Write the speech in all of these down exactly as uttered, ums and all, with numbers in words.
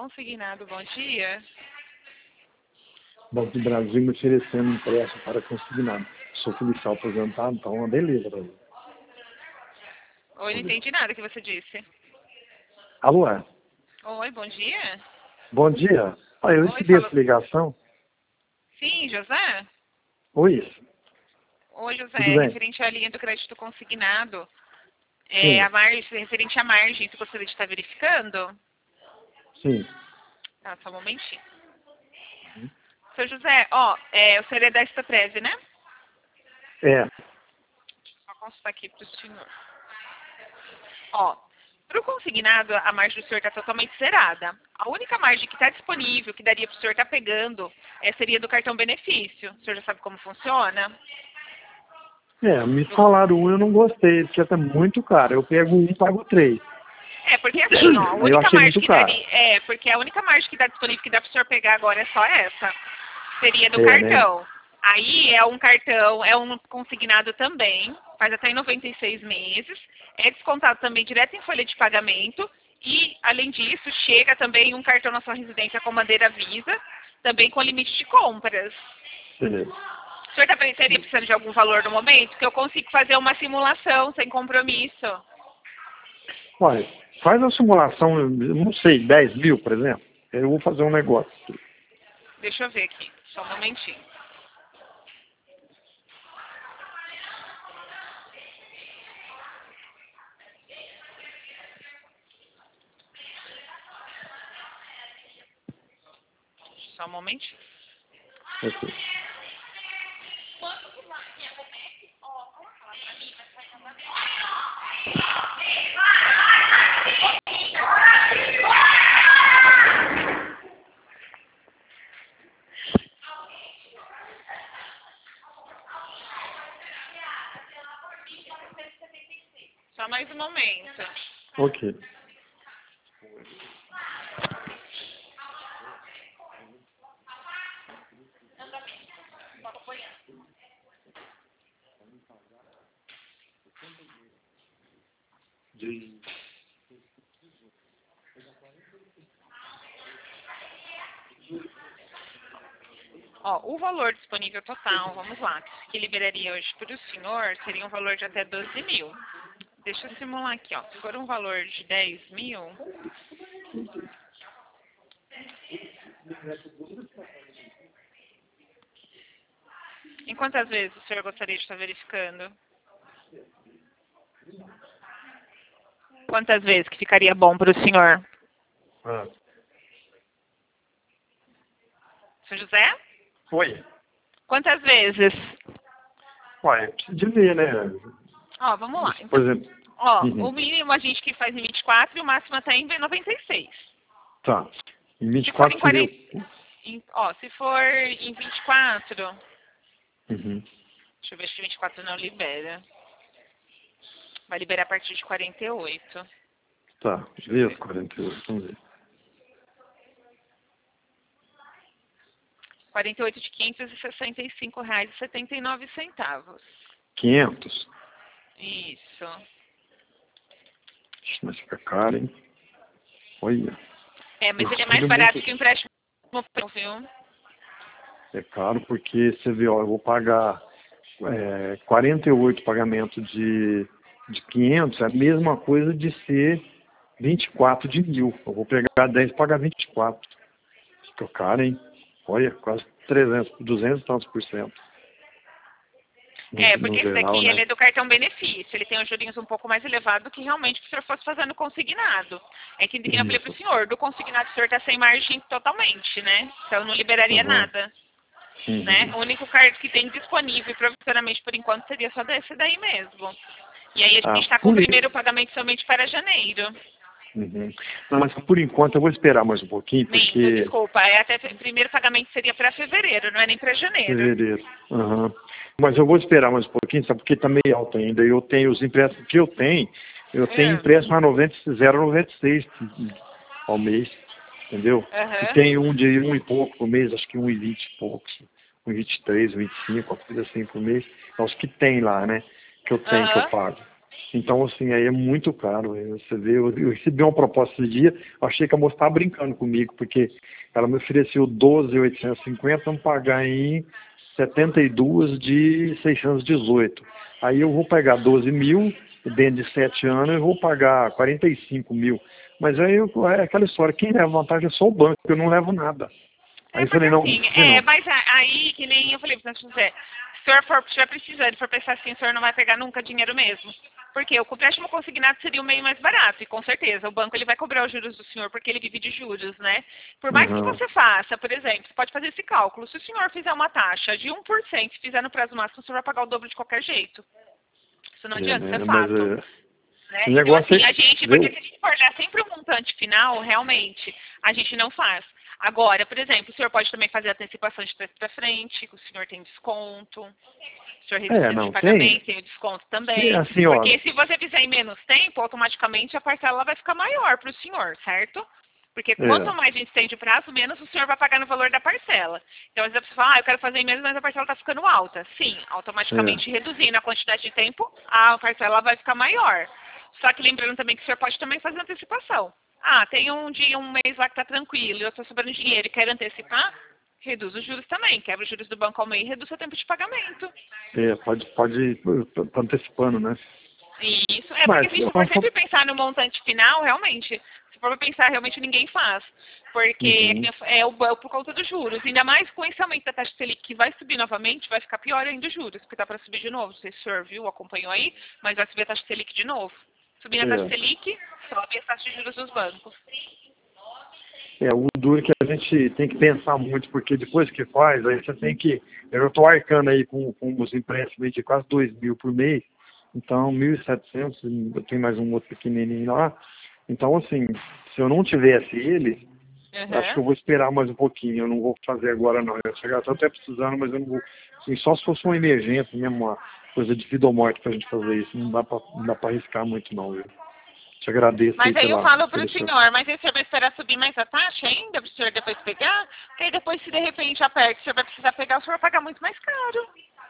Consignado, bom dia. Banco do Brasil me oferecendo empréstimo para consignado. Sou policial aposentado, então é uma beleza para mim. Oi, não entendi nada que você disse. Alô? é? Oi, bom dia. Bom dia. Ah, eu Oi, recebi fala... essa ligação. Sim, José? Oi, Oi, José, tudo bem? referente à linha do crédito consignado. É, Sim, a margem, referente à margem, você gostaria de estar verificando? sim. Ah, só um momentinho. Seu José, ó, é, o senhor é da Estaprev, né? É, Vou consultar aqui para o senhor. Ó, para o consignado, a margem do senhor está totalmente zerada. A única margem que está disponível, que daria para o senhor estar pegando, é, seria do cartão benefício. O senhor já sabe como funciona? é, me falaram um, eu não gostei, porque tá muito caro. Eu pego um, pago três. É, porque assim, ó, a Eu única achei margem muito que caro. daria. É, porque a única margem que está disponível que dá para o senhor pegar agora é só essa. Seria do É, né? cartão. Aí é um cartão, é um consignado também, faz até em noventa e seis meses, é descontado também direto em folha de pagamento e, além disso, chega também um cartão na sua residência com bandeira Visa, também com limite de compras. Beleza. O senhor está precisando de algum valor no momento? Que eu consigo fazer uma simulação sem compromisso. Olha, faz a simulação, eu não sei, dez mil, por exemplo. Eu vou fazer um negócio. Deixa eu ver aqui, só um momentinho. Só um momentinho. Ok. Só mais um momento. Ok. De... Ó, o valor disponível total, vamos lá, que liberaria hoje para o senhor, seria um valor de até doze mil. Deixa eu simular aqui, ó. Se for um valor de dez mil, em quantas vezes o senhor gostaria de estar verificando? Quantas vezes que ficaria bom para o senhor? Ah. Seu José? Oi. Quantas vezes? Ué, preciso de ver, né? Ó, vamos lá. Por Então, exemplo. ó, Uhum. o mínimo a gente que faz em vinte e quatro e o máximo até em noventa e seis. Tá. Em Se for em vinte e quatro seria... quarenta, em- ó, se for em vinte e quatro, Uhum. deixa eu ver se vinte e quatro não libera. Vai liberar a partir de quarenta e oito. Tá. Vê as quarenta e oito, vamos ver. quarenta e oito de quinhentos e sessenta e cinco reais e setenta e nove centavos. quinhentos. Isso. Ixi, mas fica caro, hein? Olha. É, mas Eu ele é mais filho barato muito... que o empréstimo, viu? É caro porque você vê, ó, eu vou pagar é, quarenta e oito pagamentos de, de quinhentos, é a mesma coisa de ser vinte e quatro de mil. Eu vou pegar dez e pagar vinte e quatro. Fica caro, hein? Olha, quase trezentos, duzentos e tantos por cento. No, É, no porque esse geral, daqui ele né? é do cartão benefício. Ele tem os jurinhos um pouco mais elevado do que realmente que o senhor fosse fazendo consignado. É que eu falei para o Isso. senhor, do consignado o senhor está sem margem totalmente, né? Então não liberaria Uhum. nada. Né? Uhum. O único cartão que tem disponível provisoriamente por enquanto seria só desse daí mesmo. E aí a gente Ah, está com o por primeiro isso. pagamento somente para janeiro. Uhum. Não, mas por enquanto eu vou esperar mais um pouquinho, Minto, porque desculpa, é até o primeiro pagamento seria para fevereiro, não é nem para janeiro. fevereiro. Uhum. Mas eu vou esperar mais um pouquinho, sabe? Porque está meio alto ainda. Eu tenho os empréstimos que eu tenho, eu tenho É. empréstimo a noventa, zero vírgula noventa e seis ao mês, entendeu? E Aham. tem um de um e pouco por mês, acho que um e vinte e poucos, um e vinte e três, um e vinte e cinco, uma coisa assim por mês. É os que tem lá, né? Que eu tenho, que eu Aham. pago. Então, assim, aí é muito caro. Você vê, eu, eu recebi uma proposta esse dia, eu achei que a moça estava brincando comigo, porque ela me ofereceu doze mil oitocentos e cinquenta, vamos pagar em setenta e dois de seiscentos e dezoito. Aí eu vou pegar doze mil, dentro de sete anos eu vou pagar quarenta e cinco mil. Mas aí eu, é aquela história, quem leva vantagem é só o banco, eu não levo nada. Aí É eu porque falei, não, assim, não, é, não. mas a- aí, que nem eu falei para o José, se o senhor for, estiver precisando, for pensar assim, o senhor não vai pegar nunca dinheiro mesmo. Porque o empréstimo consignado seria o meio mais barato, e com certeza, o banco ele vai cobrar os juros do senhor, porque ele vive de juros, né? Por mais que Uhum. você faça, por exemplo, você pode fazer esse cálculo, se o senhor fizer uma taxa de um por cento e fizer no prazo máximo, o senhor vai pagar o dobro de qualquer jeito. Isso não É, adianta, isso é né, mas fato. é, Né? o Então, negócio assim, é, a gente, porque viu? se a gente for olhar sempre o montante final, realmente, a gente não faz. Agora, por exemplo, o senhor pode também fazer antecipação de preço para frente, que o senhor tem desconto. O senhor reduz o É, tempo de não, tem. pagamento, tem o desconto Sim, também. assim, ó, Porque se você fizer em menos tempo, automaticamente a parcela vai ficar maior para o senhor, certo? Porque quanto é, mais a gente estende o prazo, menos o senhor vai pagar no valor da parcela. Então, às vezes você fala, ah, eu quero fazer em menos, mas a parcela está ficando alta. Sim, automaticamente é. reduzindo a quantidade de tempo, a parcela vai ficar maior. Só que lembrando também que o senhor pode também fazer antecipação. Ah, tem um dia, um mês lá que está tranquilo, e eu estou sobrando dinheiro e quero antecipar, reduz os juros também. Quebra os juros do banco ao meio e reduz o tempo de pagamento. É, pode, pode ir tá antecipando, né? Isso, é porque Mas, se a gente ó, for sempre pensar no montante final, realmente, se for pensar, realmente ninguém faz. Porque uhum, é o banco por conta dos juros. Ainda mais com esse aumento da taxa Selic que vai subir novamente, vai ficar pior ainda os juros, porque está para subir de novo. Não sei se o senhor viu, acompanhou aí, mas vai subir a taxa Selic de novo. Subindo a taxa é, Selic, sobe a taxa de juros dos bancos. é, o duro é que a gente tem que pensar muito, porque depois que faz, aí você tem que, eu estou arcando aí com, com os empréstimos de quase dois mil por mês, então mil e setecentos, eu tenho mais um outro pequenininho lá, então assim, se eu não tivesse ele, acho que Uhum. eu vou esperar mais um pouquinho, eu não vou fazer agora não, eu chegar, estou até precisando, mas eu não vou, assim, só se fosse uma emergência mesmo, uma coisa de vida ou morte pra gente fazer isso, não dá pra, não dá pra arriscar muito não, viu? Te agradeço aí Mas aí eu pela, falo para o pelo seu... senhor, mas aí o senhor vai esperar subir mais a taxa ainda, para o senhor depois pegar? Porque aí depois, se de repente aperta, o senhor vai precisar pegar, o senhor vai pagar muito mais caro.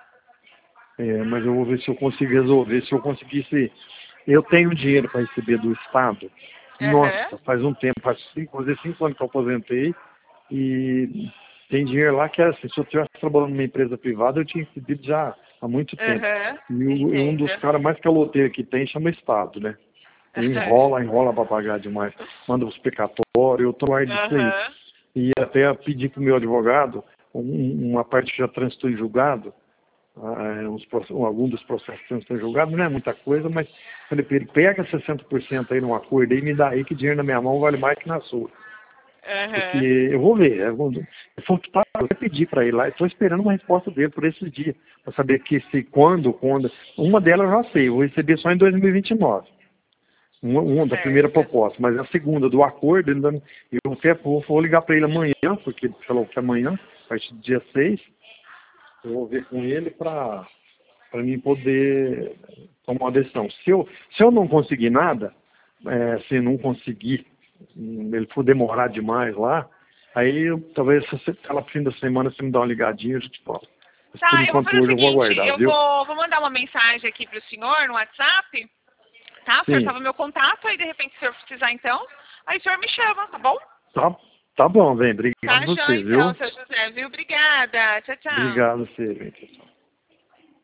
É, mas eu vou ver se eu consigo resolver, se eu conseguisse... Eu tenho dinheiro para receber do Estado. Aham. Nossa, faz um tempo, faz cinco, fazer cinco anos que eu aposentei e tem dinheiro lá que era assim, se eu estivesse trabalhando numa empresa privada, eu tinha recebido já há muito tempo. Aham. E, o- e um dos Entendo. caras mais caloteiros que tem chama Estado, né? Ele enrola, enrola para pagar demais. Manda os precatórios, eu tô lá disso aí. Aham. E até pedi para o meu advogado, um- uma parte que já transitou em julgado, ah, uns, proce- algum dos processos que transitou em julgado, não é muita coisa, mas falei para ele, pega sessenta por cento aí num acordo aí e me dá aí que dinheiro na minha mão vale mais que na sua. Porque Aham. eu vou ver, eu vou, eu vou tá, eu vou pedir para ele lá, estou esperando uma resposta dele por esses dias, para saber que se quando, quando. Uma delas eu já sei, eu vou receber só em dois mil e vinte e nove. Uma, uma da primeira Certo. proposta, mas a segunda do acordo, ele ainda, eu até vou, vou ligar para ele amanhã, porque ele falou que amanhã, a partir do dia seis, eu vou ver com ele para para mim poder tomar uma decisão. Se eu, se eu não conseguir nada, é, se não conseguir, hum, ele for demorar demais lá, aí eu, talvez se você tá lá pro fim da semana, você me dá uma ligadinha, a gente fala. Mas por Tá, eu vou enquanto fazer o hoje eu vou seguinte, aguardar, eu viu? vou, vou mandar uma mensagem aqui pro senhor no WhatsApp, tá? O senhor Sim. salva meu contato, aí de repente se o senhor precisar então, aí o senhor me chama, tá bom? Tá, tá bom, bem, obrigado Tá, a você, joia então, viu? seu José, viu? Obrigada. Tchau, tchau. Obrigado a você, gente.